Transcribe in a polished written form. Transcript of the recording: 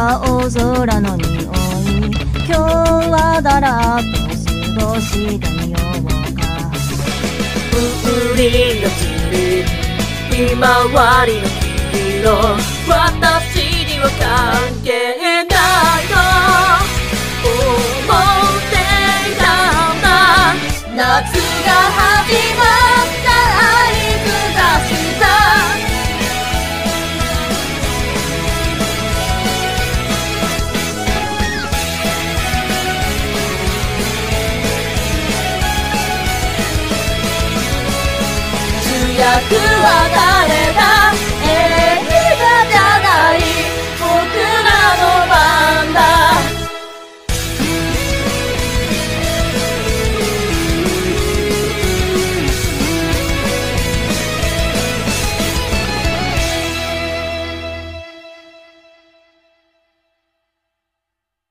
青空の匂い、今日はだらっと過ごしてみようか。 風鈴が散るひまわりの黄色、私には関係ないと思っていたんだ。夏が始まった合図がした。主役は誰だ。